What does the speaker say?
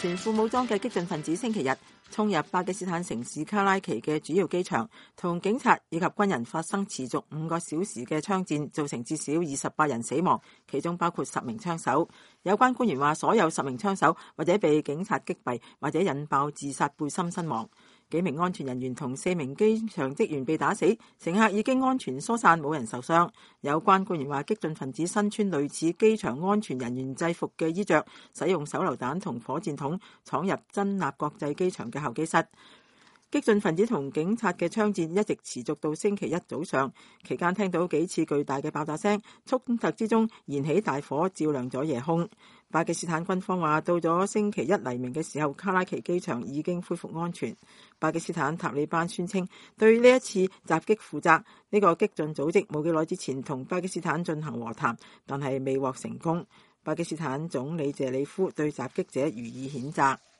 全副武裝嘅激進分子星期日衝入巴基斯坦城市卡拉奇嘅主要機場，同警察以及軍人發生持續5個小時嘅槍戰，造成至少28人死亡，其中包括10名槍手。有關官員話，所有10名槍手或者被警察擊斃，或者引爆自殺背心身亡。幾名安全人員同4名機場職員被打死，乘客已經安全疏散，冇人受傷。有關官員話，激進分子身穿類似機場安全人員制服嘅衣着，使用手榴彈同火箭筒闖入真納國際機場嘅候機室。激進分子同警察嘅槍戰一直持續到星期一早上，期間聽到幾次巨大嘅爆炸聲，衝突之中燃起大火，照亮咗夜空。巴基斯坦軍方話，到咗星期一黎明嘅時候，卡拉奇機場已經恢復安全。巴基斯坦塔利班宣稱對呢一次襲擊負責。呢個激進組織冇幾耐之前同巴基斯坦進行和談，但係未獲成功。巴基斯坦總理謝里夫對襲擊者予以譴責。